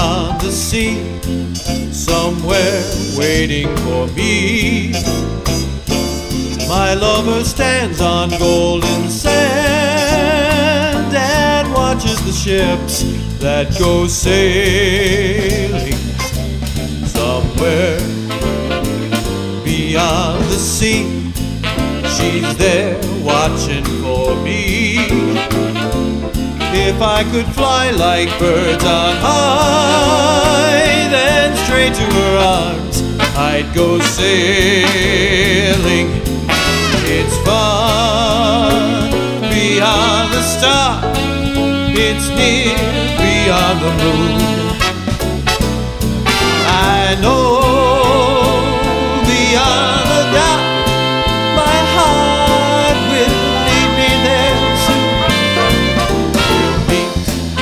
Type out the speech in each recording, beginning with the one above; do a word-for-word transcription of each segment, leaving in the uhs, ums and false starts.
beyond the sea, somewhere waiting for me. My lover stands on golden sand and watches the ships that go sailing. Somewhere beyond the sea, she's there watching for me. If I could fly like birds on high, then straight to her arms I'd go sailing. It's far beyond the star, it's near beyond the moon. I know beyond a doubt my heart will lead me there soon. We'll meet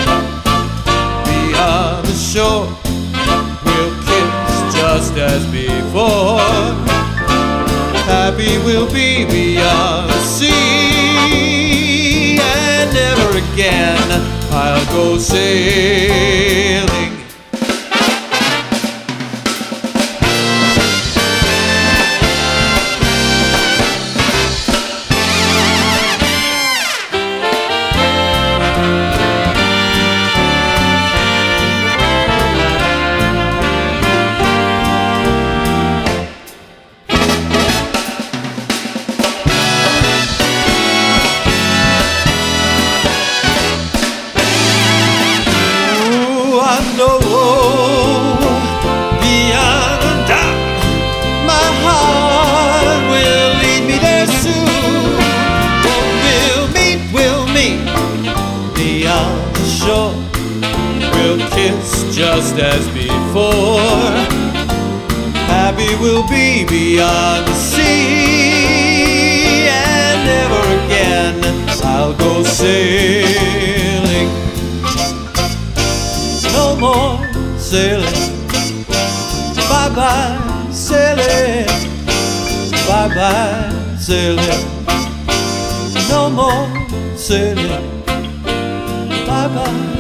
beyond the shore, we'll kiss just as before. Happy we'll be beyond the sea, and never again I'll go sailing. No, beyond a doubt, my heart will lead me there soon. Oh, we'll meet, we'll meet beyond the shore, we'll kiss just as before. Happy we'll be beyond the sea, and never again I'll go sailing. No more sailing, bye-bye sailing, bye-bye sailing. No more sailing, bye-bye